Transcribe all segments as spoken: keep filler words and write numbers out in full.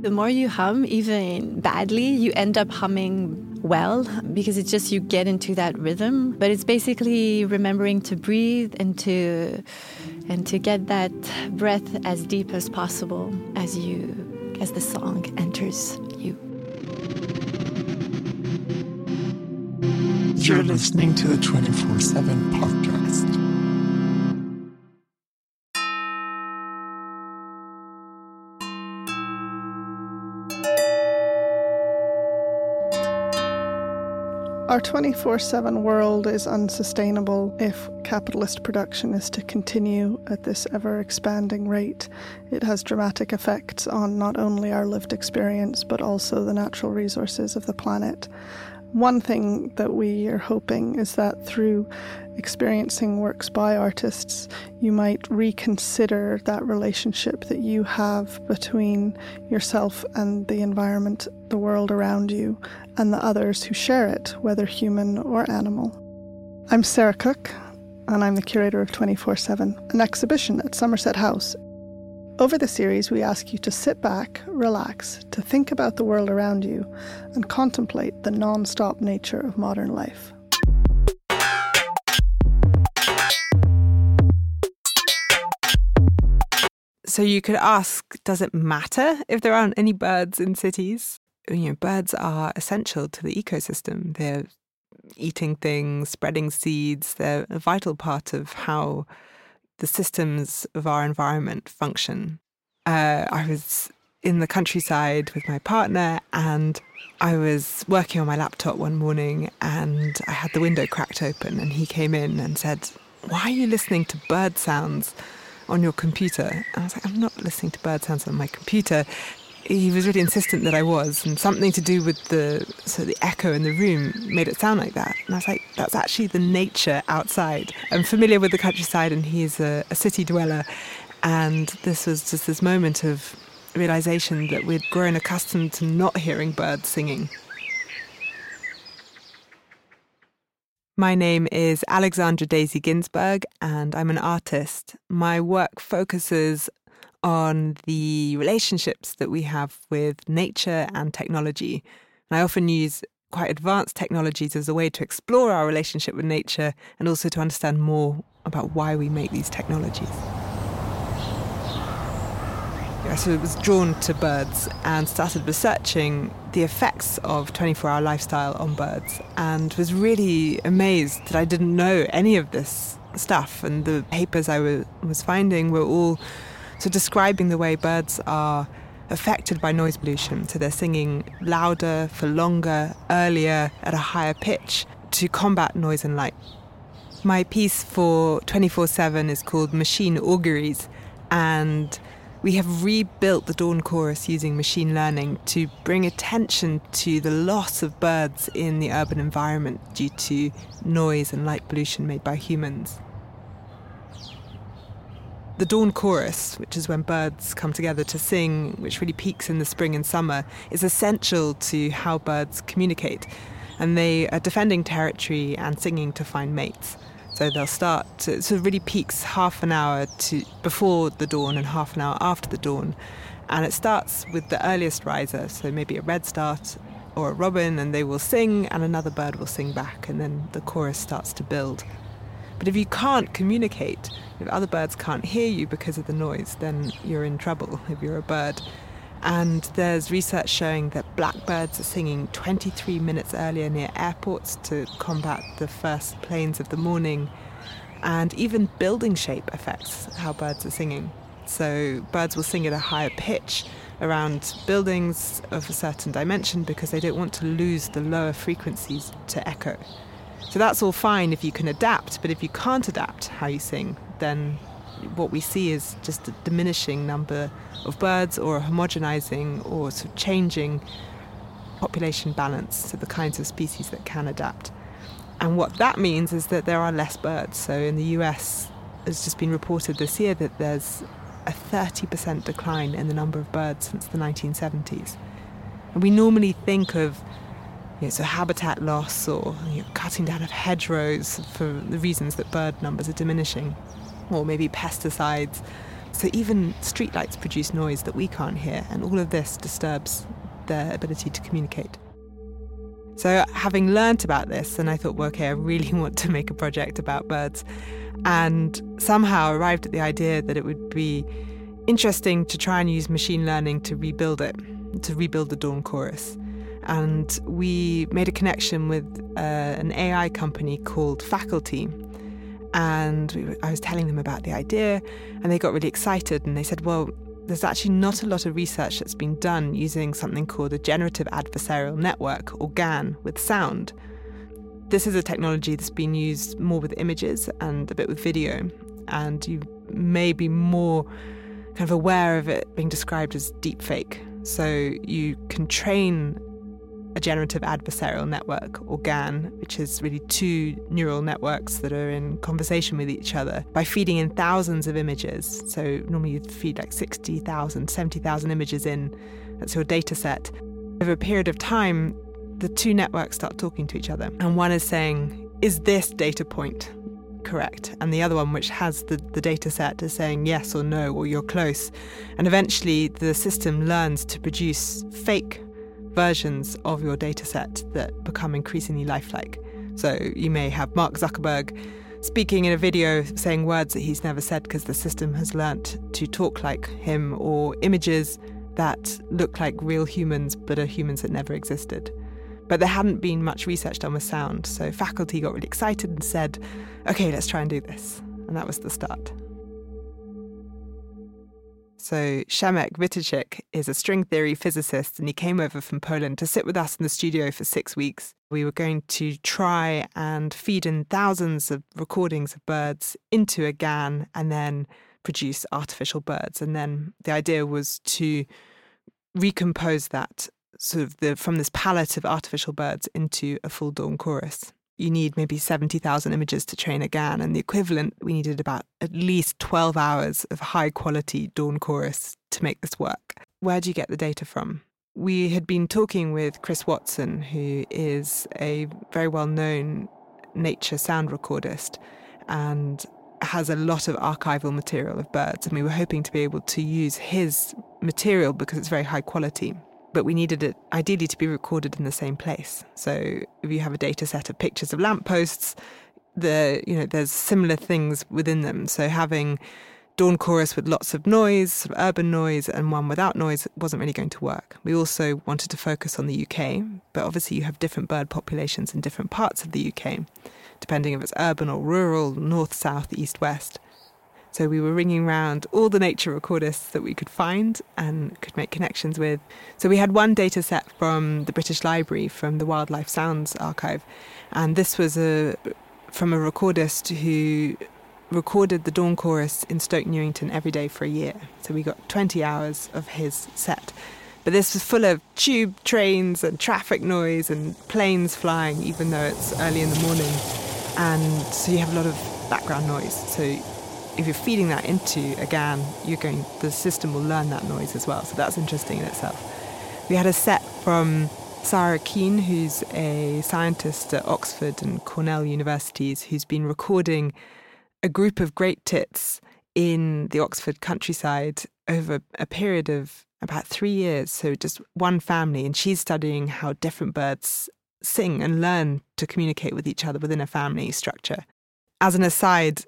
The more you hum, even badly, you end up humming well because it's just you get into that rhythm. But it's basically remembering to breathe and to and to get that breath as deep as possible as you as the song enters you. You're listening to the twenty-four seven podcast. Our twenty-four seven world is unsustainable if capitalist production is to continue at this ever-expanding rate. It has dramatic effects on not only our lived experience, but also the natural resources of the planet. One thing that we are hoping is that through experiencing works by artists, you might reconsider that relationship that you have between yourself and the environment, the world around you, and the others who share it, whether human or animal. I'm Sarah Cook, and I'm the curator of twenty-four seven, an exhibition at Somerset House. Over the series, we ask you to sit back, relax, to think about the world around you, and contemplate the non-stop nature of modern life. So you could ask, does it matter if there aren't any birds in cities? You know, birds are essential to the ecosystem. They're eating things, spreading seeds. They're a vital part of how the systems of our environment function. Uh, I was in the countryside with my partner and I was working on my laptop one morning and I had the window cracked open and he came in and said, "Why are you listening to bird sounds on your computer?" And I was like, "I'm not listening to bird sounds on my computer." He was really insistent that I was, and something to do with the so the echo in the room made it sound like that. And I was like, that's actually the nature outside. I'm familiar with the countryside and he's a, a city dweller. And this was just this moment of realization that we'd grown accustomed to not hearing birds singing. My name is Alexandra Daisy Ginsberg and I'm an artist. My work focuses on the relationships that we have with nature and technology. And I often use quite advanced technologies as a way to explore our relationship with nature and also to understand more about why we make these technologies. Yeah, so I was drawn to birds and started researching the effects of twenty-four hour lifestyle on birds and was really amazed that I didn't know any of this stuff. And the papers I was, was finding were all So describing the way birds are affected by noise pollution. So they're singing louder, for longer, earlier, at a higher pitch to combat noise and light. My piece for twenty-four seven is called Machine Auguries, and we have rebuilt the Dawn Chorus using machine learning to bring attention to the loss of birds in the urban environment due to noise and light pollution made by humans. The Dawn Chorus, which is when birds come together to sing, which really peaks in the spring and summer, is essential to how birds communicate. And they are defending territory and singing to find mates. So they'll start, to, so it really peaks half an hour to before the dawn and half an hour after the dawn. And it starts with the earliest riser, so maybe a redstart or a robin, and they will sing and another bird will sing back, and then the chorus starts to build. But if you can't communicate, if other birds can't hear you because of the noise, then you're in trouble if you're a bird. And there's research showing that blackbirds are singing twenty-three minutes earlier near airports to combat the first planes of the morning. And even building shape affects how birds are singing. So birds will sing at a higher pitch around buildings of a certain dimension because they don't want to lose the lower frequencies to echo. So that's all fine if you can adapt, but if you can't adapt how you sing, then what we see is just a diminishing number of birds or a homogenizing or sort of changing population balance to the kinds of species that can adapt. And what that means is that there are less birds. So in the U S, it's just been reported this year that there's a thirty percent decline in the number of birds since the nineteen seventies. And we normally think of You know, so habitat loss or you know, cutting down of hedgerows for the reasons that bird numbers are diminishing, or maybe pesticides. So even streetlights produce noise that we can't hear, and all of this disturbs their ability to communicate. So having learnt about this, and I thought, well, okay, I really want to make a project about birds, and somehow arrived at the idea that it would be interesting to try and use machine learning to rebuild it, to rebuild the dawn chorus. And we made a connection with uh, an A I company called Faculty. And we, I was telling them about the idea, and they got really excited, and they said, well, there's actually not a lot of research that's been done using something called a generative adversarial network, or GAN, with sound. This is a technology that's been used more with images and a bit with video, and you may be more kind of aware of it being described as deepfake. So you can train a generative adversarial network, or GAN, which is really two neural networks that are in conversation with each other, by feeding in thousands of images. So normally you'd feed like sixty thousand, seventy thousand images in. That's your data set. Over a period of time, the two networks start talking to each other. And one is saying, is this data point correct? And the other one, which has the, the data set, is saying yes or no, or you're close. And eventually the system learns to produce fake versions of your data set that become increasingly lifelike. So you may have Mark Zuckerberg speaking in a video saying words that he's never said because the system has learnt to talk like him, or images that look like real humans but are humans that never existed. But there hadn't been much research done with sound, so Faculty got really excited and said, okay, let's try and do this. And that was the start. So Przemek Wityczek is a string theory physicist, and he came over from Poland to sit with us in the studio for six weeks. We were going to try and feed in thousands of recordings of birds into a GAN and then produce artificial birds. And then the idea was to recompose that sort of the, from this palette of artificial birds into a full dawn chorus. You need maybe seventy thousand images to train a GAN, and the equivalent, we needed about at least twelve hours of high-quality dawn chorus to make this work. Where do you get the data from? We had been talking with Chris Watson, who is a very well-known nature sound recordist and has a lot of archival material of birds, and we were hoping to be able to use his material because it's very high quality. But we needed it ideally to be recorded in the same place. So if you have a data set of pictures of lampposts, the you know there's similar things within them. So having dawn chorus with lots of noise, sort of urban noise, and one without noise wasn't really going to work. We also wanted to focus on the U K, but obviously you have different bird populations in different parts of the U K, depending if it's urban or rural, north, south, east, west. So we were ringing around all the nature recordists that we could find and could make connections with. So we had one data set from the British Library, from the Wildlife Sounds Archive. And this was a from a recordist who recorded the dawn chorus in Stoke Newington every day for a year. So we got twenty hours of his set. But this was full of tube trains and traffic noise and planes flying, even though it's early in the morning. And so you have a lot of background noise. So if you're feeding that into a GAN, you're going, the system will learn that noise as well. So that's interesting in itself. We had a set from Sarah Keane, who's a scientist at Oxford and Cornell universities, who's been recording a group of great tits in the Oxford countryside over a period of about three years. So just one family, and she's studying how different birds sing and learn to communicate with each other within a family structure. As an aside,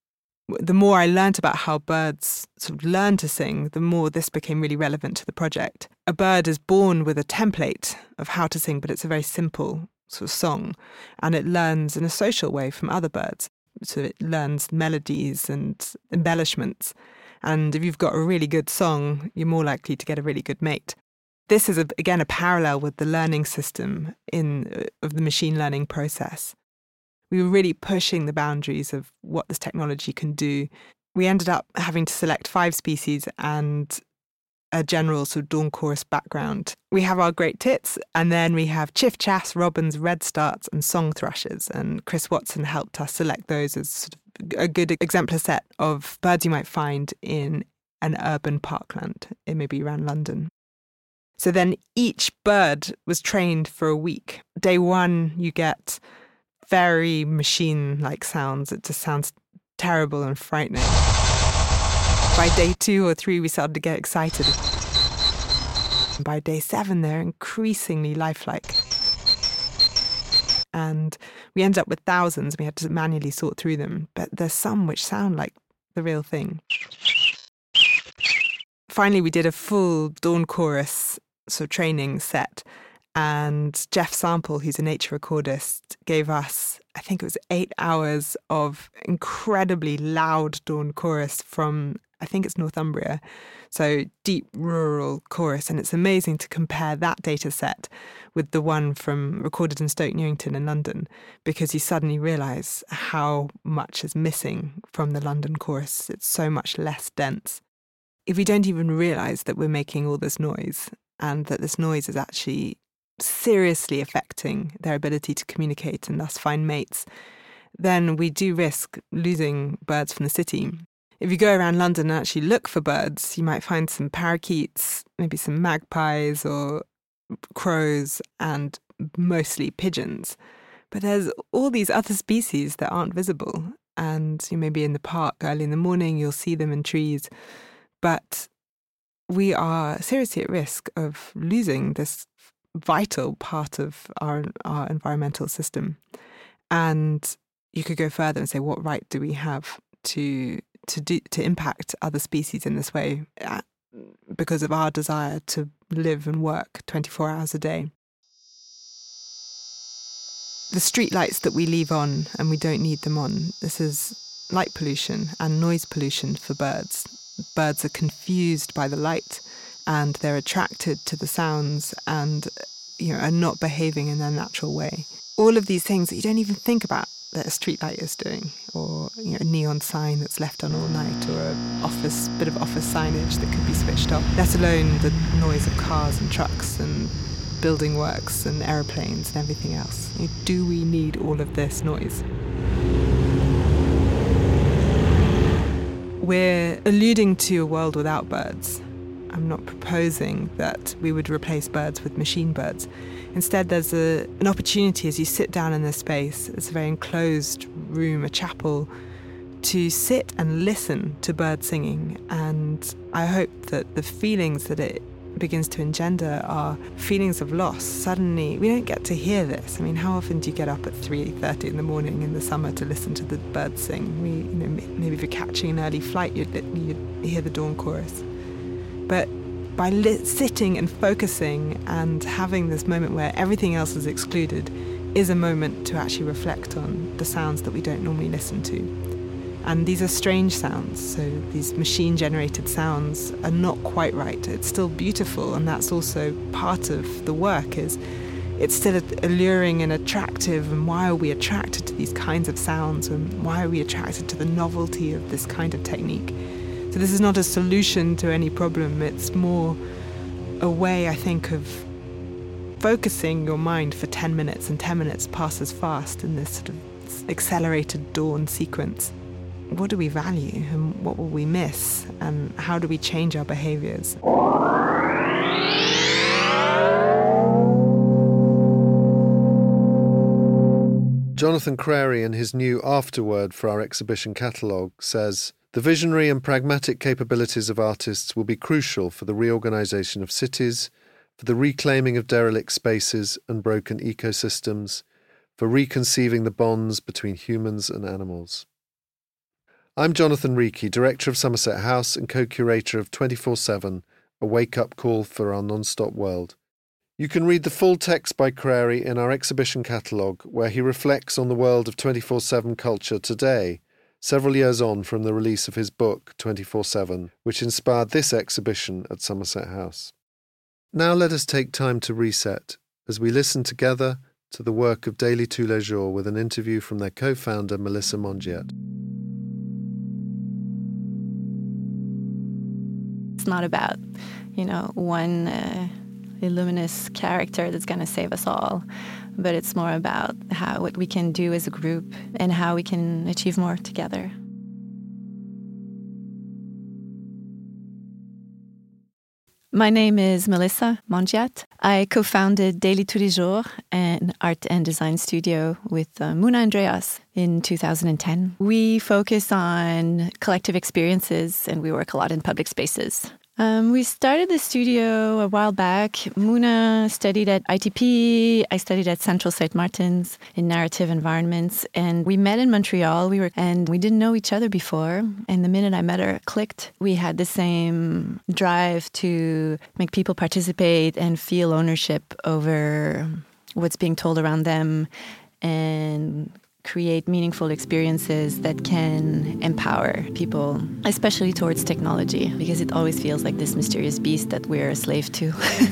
the more I learnt about how birds sort of learn to sing, the more this became really relevant to the project. A bird is born with a template of how to sing, but it's a very simple sort of song, and it learns in a social way from other birds. So it learns melodies and embellishments. And if you've got a really good song, you're more likely to get a really good mate. This is, a, again, a parallel with the learning system in of the machine learning process. We were really pushing the boundaries of what this technology can do. We ended up having to select five species and a general sort of dawn chorus background. We have our great tits, and then we have chiff-chaffs, robins, redstarts, and song thrushes. And Chris Watson helped us select those as sort of a good exemplar set of birds you might find in an urban parkland, it may be around London. So then each bird was trained for a week. Day one, you get very machine-like sounds. It just sounds terrible and frightening. By day two or three, we started to get excited. And by day seven, they're increasingly lifelike. And we ended up with thousands. We had to manually sort through them. But there's some which sound like the real thing. Finally, we did a full dawn chorus sort of training set. And Jeff Sample, who's a nature recordist, gave us, I think it was eight hours of incredibly loud dawn chorus from, I think it's Northumbria. So deep rural chorus. And it's amazing to compare that data set with the one from recorded in Stoke Newington in London, because you suddenly realise how much is missing from the London chorus. It's so much less dense. If we don't even realise that we're making all this noise and that this noise is actually seriously affecting their ability to communicate and thus find mates, then we do risk losing birds from the city. If you go around London and actually look for birds, you might find some parakeets, maybe some magpies or crows, and mostly pigeons. But there's all these other species that aren't visible. And you may be in the park early in the morning, you'll see them in trees. But we are seriously at risk of losing this vital part of our our environmental system. And you could go further and say, what right do we have to to do to impact other species in this way because of our desire to live and work twenty-four hours a day? The street lights that we leave on and we don't need them on, this is light pollution and noise pollution for birds. Birds are confused by the light and they're attracted to the sounds and, you know, are not behaving in their natural way. All of these things that you don't even think about that a streetlight is doing, or, you know, a neon sign that's left on all night, or a office bit of office signage that could be switched off, let alone the noise of cars and trucks and building works and aeroplanes and everything else. You know, do we need all of this noise? We're alluding to a world without birds. I'm not proposing that we would replace birds with machine birds. Instead, there's a, an opportunity as you sit down in this space, it's a very enclosed room, a chapel, to sit and listen to birds singing. And I hope that the feelings that it begins to engender are feelings of loss. Suddenly, we don't get to hear this. I mean, how often do you get up at three thirty in the morning in the summer to listen to the birds sing? We, you know, maybe if you're catching an early flight, you'd, you'd hear the dawn chorus. But by li- sitting and focusing and having this moment where everything else is excluded is a moment to actually reflect on the sounds that we don't normally listen to. And these are strange sounds, so these machine-generated sounds are not quite right. It's still beautiful, and that's also part of the work, is it's still alluring and attractive, and why are we attracted to these kinds of sounds, and why are we attracted to the novelty of this kind of technique? So this is not a solution to any problem, it's more a way, I think, of focusing your mind for ten minutes, and ten minutes passes fast in this sort of accelerated dawn sequence. What do we value, and what will we miss, and how do we change our behaviours? Jonathan Crary, in his new afterword for our exhibition catalogue, says, "The visionary and pragmatic capabilities of artists will be crucial for the reorganisation of cities, for the reclaiming of derelict spaces and broken ecosystems, for reconceiving the bonds between humans and animals." I'm Jonathan Reekie, Director of Somerset House and co-curator of twenty-four seven, a wake-up call for our non-stop world. You can read the full text by Crary in our exhibition catalogue, where he reflects on the world of twenty-four seven culture today, several years on from the release of his book, twenty-four seven, which inspired this exhibition at Somerset House. Now let us take time to reset, as we listen together to the work of Daily Tous les Jours with an interview from their co-founder, Melissa Mongiet. It's not about, you know, one uh, luminous character that's going to save us all, but it's more about how what we can do as a group and how we can achieve more together. My name is Melissa Mongiat. I co-founded Daily Tous les Jours, an art and design studio with uh, Muna Andreas in two thousand ten. We focus on collective experiences and we work a lot in public spaces. Um, we started the studio a while back. Muna studied at I T P. I studied at Central Saint Martin's in narrative environments. And we met in Montreal. We were, and we didn't know each other before. And the minute I met her, it clicked. We had the same drive to make people participate and feel ownership over what's being told around them and create meaningful experiences that can empower people, especially towards technology, because it always feels like this mysterious beast that we're a slave to.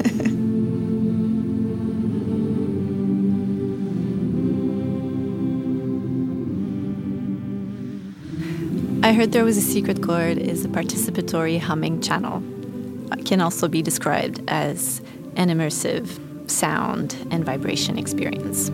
I heard there was a secret chord is a participatory humming channel. It can also be described as an immersive sound and vibration experience.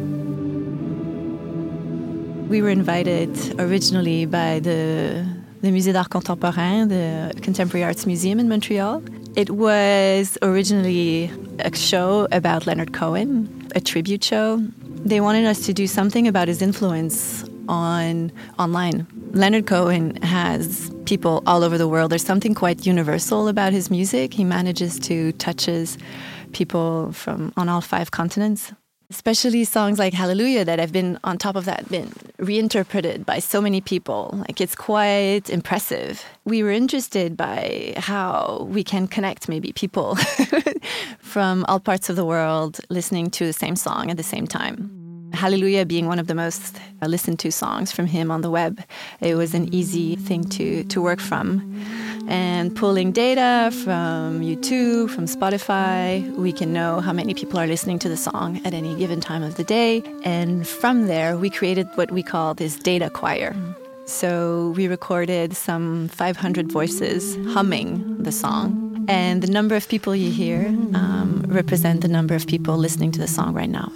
We were invited originally by the, the Musée d'Art Contemporain, the Contemporary Arts Museum in Montreal. It was originally a show about Leonard Cohen, a tribute show. They wanted us to do something about his influence on online. Leonard Cohen has people all over the world. There's something quite universal about his music. He manages to touches people from on all five continents. Especially songs like Hallelujah that have been on top of that, been reinterpreted by so many people. Like, it's quite impressive. We were interested by how we can connect maybe people from all parts of the world listening to the same song at the same time. Hallelujah being one of the most listened to songs from him on the web. It was an easy thing to, to work from. And pulling data from YouTube, from Spotify, we can know how many people are listening to the song at any given time of the day. And from there, we created what we call this data choir. So we recorded some five hundred voices humming the song. And the number of people you hear um, represent the number of people listening to the song right now.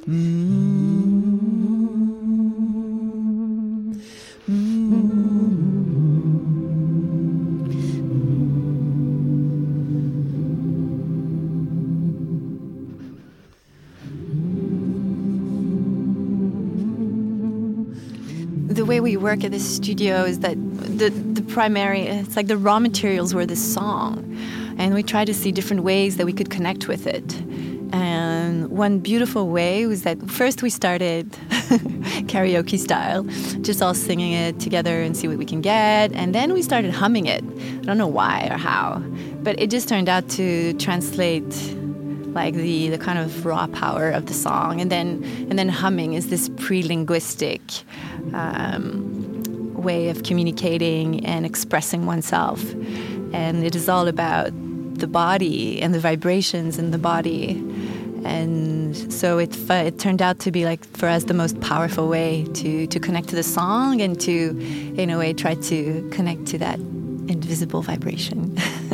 The way we work at this studio is that the, the primary, it's like the raw materials were this song. And we tried to see different ways that we could connect with it. And one beautiful way was that first we started karaoke style, just all singing it together and see what we can get. And then we started humming it. I don't know why or how, but it just turned out to translate like the, the kind of raw power of the song. And then and then humming is this pre-linguistic um, way of communicating and expressing oneself. And it is all about the body and the vibrations in the body. And so it it turned out to be, like, for us, the most powerful way to, to connect to the song and to, in a way, try to connect to that invisible vibration.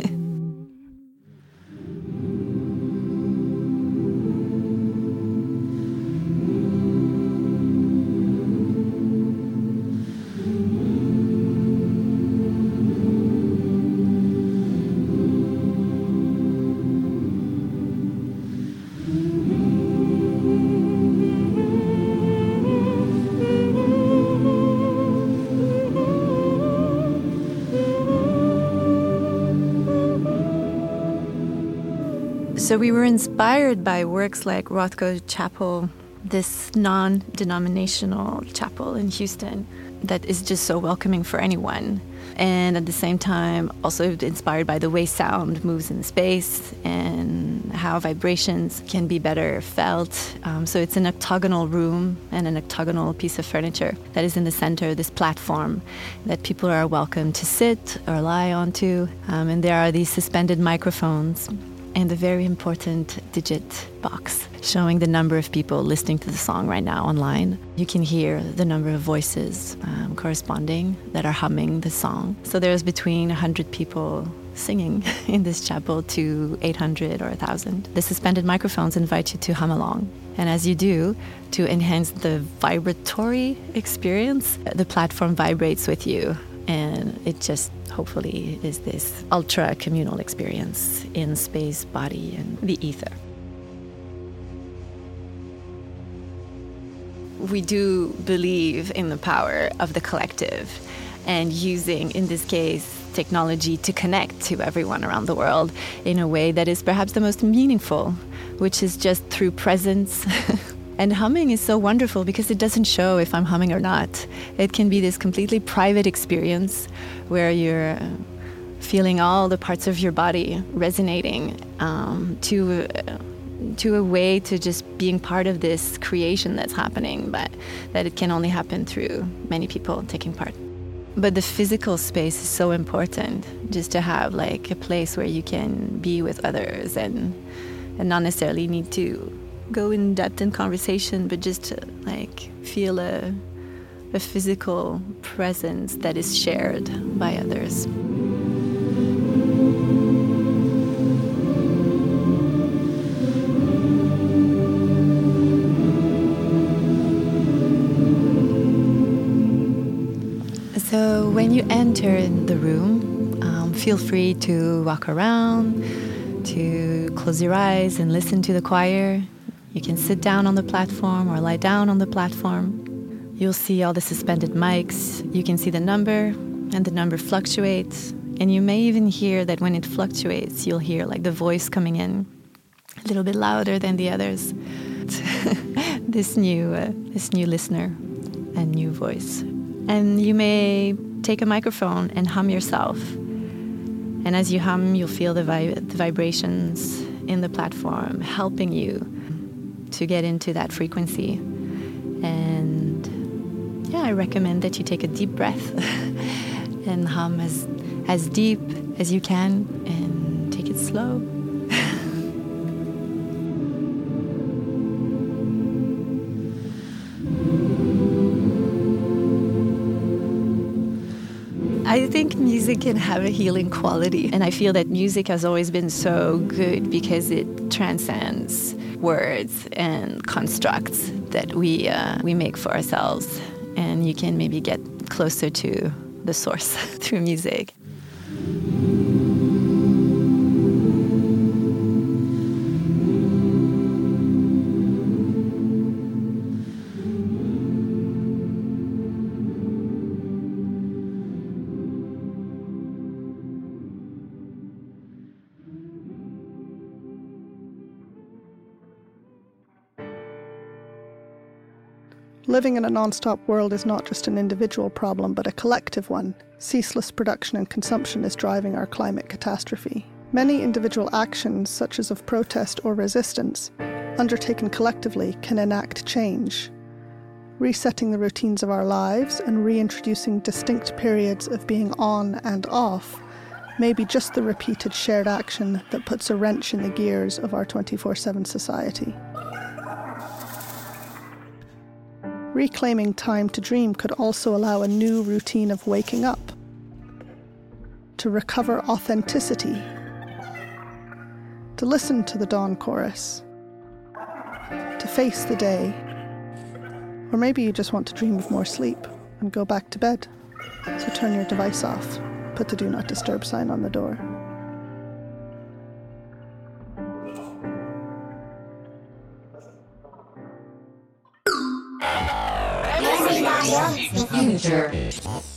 So we were inspired by works like Rothko Chapel, this non-denominational chapel in Houston that is just so welcoming for anyone. And at the same time, also inspired by the way sound moves in space and how vibrations can be better felt. Um, so it's an octagonal room and an octagonal piece of furniture that is in the center, this platform that people are welcome to sit or lie onto. Um, and there are these suspended microphones and the very important digit box showing the number of people listening to the song right now online. You can hear the number of voices um, corresponding that are humming the song. So there's between one hundred people singing in this chapel to eight hundred or one thousand. The suspended microphones invite you to hum along. And as you do, to enhance the vibratory experience, the platform vibrates with you And it just hopefully is this ultra communal experience in space, body, and the ether. We do believe in the power of the collective and using, in this case, technology to connect to everyone around the world in a way that is perhaps the most meaningful, which is just through presence. And humming is so wonderful because it doesn't show if I'm humming or not. It can be this completely private experience where you're feeling all the parts of your body resonating um, to, uh, to a way to just being part of this creation that's happening, but that it can only happen through many people taking part. But the physical space is so important, just to have like a place where you can be with others and, and not necessarily need to go in depth in conversation, but just to like feel a, a physical presence that is shared by others. So when you enter in the room, um, feel free to walk around, to close your eyes and listen to the choir. You can sit down on the platform or lie down on the platform. You'll see all the suspended mics. You can see the number, and the number fluctuates. And you may even hear that when it fluctuates, you'll hear like the voice coming in a little bit louder than the others. this new, uh, this new listener and new voice. And you may take a microphone and hum yourself. And as you hum, you'll feel the, vi- the vibrations in the platform helping you to get into that frequency. And yeah, I recommend that you take a deep breath and hum as as deep as you can and take it slow. I think music can have a healing quality, and I feel that music has always been so good because it transcends words and constructs that we uh, we make for ourselves, and you can maybe get closer to the source through music. Living in a non-stop world is not just an individual problem, but a collective one. Ceaseless production and consumption is driving our climate catastrophe. Many individual actions, such as of protest or resistance, undertaken collectively, can enact change, resetting the routines of our lives and reintroducing distinct periods of being on and off may be just the repeated shared action that puts a wrench in the gears of our twenty-four seven society. Reclaiming time to dream could also allow a new routine of waking up, to recover authenticity, to listen to the dawn chorus, to face the day, or maybe you just want to dream of more sleep and go back to bed. So turn your device off, put the do not disturb sign on the door. The future.